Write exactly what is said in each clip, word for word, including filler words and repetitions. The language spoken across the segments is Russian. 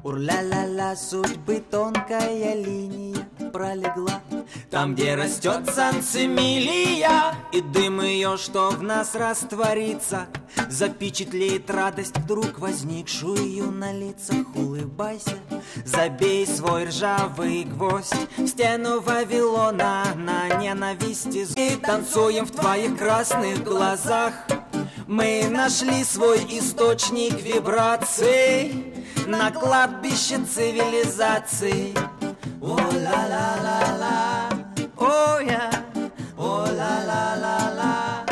Ур-ля-ля-ля, судьбы тонкая линия пролегла. Там, где растет санцемилия, и дым ее, что в нас растворится, запечатлеет радость вдруг возникшую на лицах. Улыбайся, забей свой ржавый гвоздь в стену Вавилона на ненависти. И танцуем в твоих красных глазах. Мы нашли свой источник вибраций на кладбище цивилизации. О-ла-ла-ла-ла, о-я, о-ла-ла-ла-ла,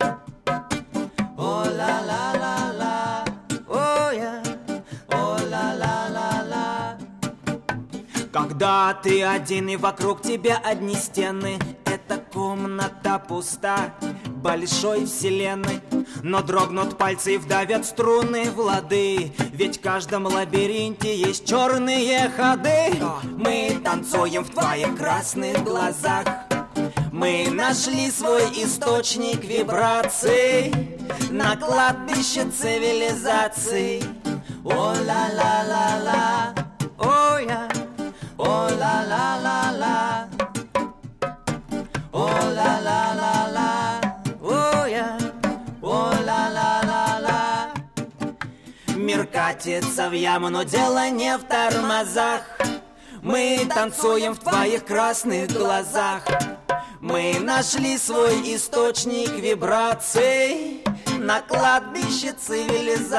о-ла-ла-ла-ла, о-я, о-ла-ла-ла-ла. Когда ты один и вокруг тебя одни стены, эта комната пуста большой вселенной. Но дрогнут пальцы и вдавят струны в лады, ведь в каждом лабиринте есть черные ходы. Мы танцуем в твоих красных глазах. Мы нашли свой источник вибраций на кладбище цивилизаций. О-ла-ла-ла-ла, о-я, о-ла-ла-ла-ла, о-ла-ла-ла-ла, о-я, о-ла-ла-ла-ла. Мир катится в яму, но дело не в тормозах. Мы танцуем в твоих красных глазах. Мы нашли свой источник вибраций на кладбище цивилизации.